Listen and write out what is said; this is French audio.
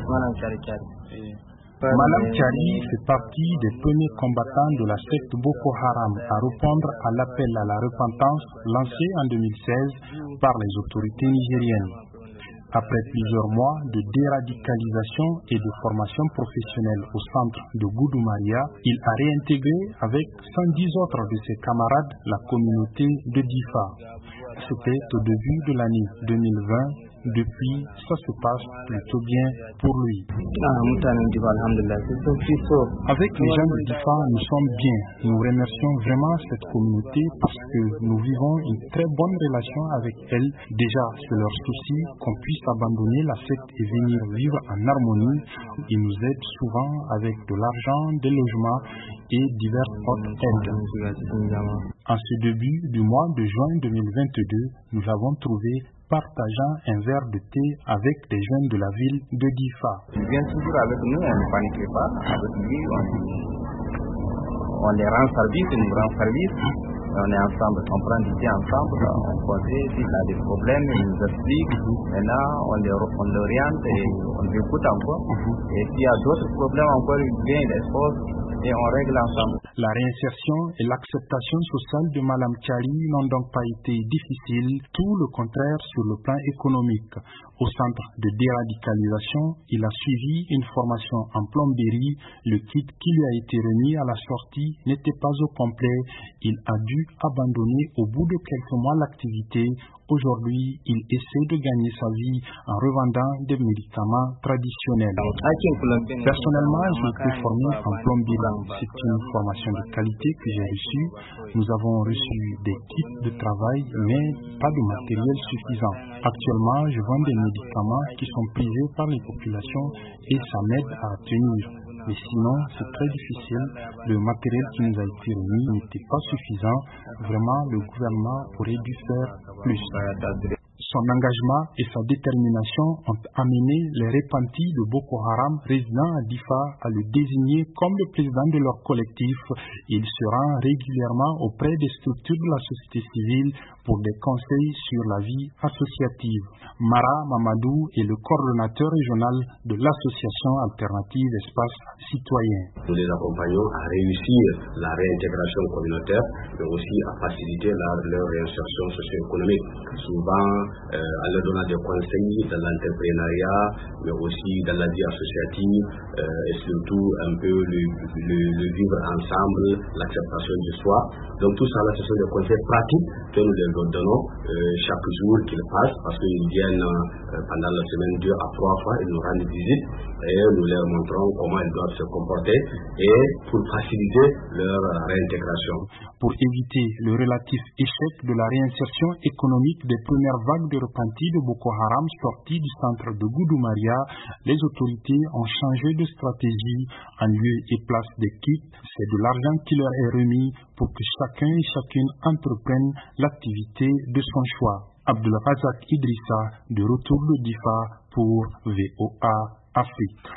Malam Chari fait partie des premiers combattants de la secte Boko Haram à répondre à l'appel à la repentance lancé en 2016 par les autorités nigériennes. Après plusieurs mois de déradicalisation et de formation professionnelle au centre de Gudumariya, il a réintégré avec 110 autres de ses camarades la communauté de Difa. C'était au début de l'année 2020. Depuis, ça se passe plutôt bien pour lui. Avec les gens de Difa, nous sommes bien. Nous remercions vraiment cette communauté parce que nous vivons une très bonne relation avec elle. Déjà, c'est leur souci qu'on puisse abandonner la secte et venir vivre en harmonie. Ils nous aident souvent avec de l'argent, des logements et diverses autres aides. En ce début du mois de juin 2022, nous avons trouvé partageant un verre de thé avec des jeunes de la ville de Difa. Il vient toujours avec nous, on ne panique pas. Avec lui, on les rend service, il nous rend service. On est ensemble, on prend du thé ensemble, on conseille, s'il a des problèmes, il nous explique. Maintenant, on l'oriente et on l'écoute encore. Et s'il y a d'autres problèmes encore, il vient, il expose. Et on règle ensemble. La réinsertion et l'acceptation sociale de Malam Chari n'ont donc pas été difficiles, tout le contraire sur le plan économique. Au centre de déradicalisation, il a suivi une formation en plomberie. Le kit qui lui a été remis à la sortie n'était pas au complet. Il a dû abandonner au bout de quelques mois l'activité. Aujourd'hui, il essaie de gagner sa vie en revendant des médicaments traditionnels. Personnellement, j'ai été formé en plomberie. C'est une formation de qualité que j'ai reçue. Nous avons reçu des kits de travail, mais pas de matériel suffisant. Actuellement, je vends des médicaments qui sont prisés par les populations et ça m'aide à tenir. Mais sinon, c'est très difficile. Le matériel qui nous a été remis n'était pas suffisant. Vraiment, le gouvernement aurait dû faire plus. Son engagement et sa détermination ont amené les repentis de Boko Haram résidant à Difa à le désigner comme le président de leur collectif. Il se rend régulièrement auprès des structures de la société civile pour des conseils sur la vie associative. Mara Mamadou est le coordonnateur régional de l'association alternative Espace Citoyen. Nous les accompagnons à réussir la réintégration communautaire, mais aussi à faciliter leur réinsertion socio-économique. Souvent, en leur donnant des conseils dans l'entrepreneuriat, mais aussi dans la vie associative, et surtout un peu le vivre ensemble, l'acceptation du soi. Donc tout ça, là, ce sont des conseils pratiques que nous leur donnons chaque jour qu'ils passent, parce qu'ils viennent pendant la semaine 2 à 3 fois, ils nous rendent visite et nous leur montrons comment ils doivent se comporter et pour faciliter leur réintégration. Pour éviter le relatif échec de la réinsertion économique des premières vagues de repentis de Boko Haram sortis du centre de Gudumariya, les autorités ont changé de stratégie. En lieu et place des kits, c'est de l'argent qui leur est remis pour que chacun et chacune entreprenne l'activité de son choix. Abdulrazak Idrissa, de retour de Difa pour VOA Afrique.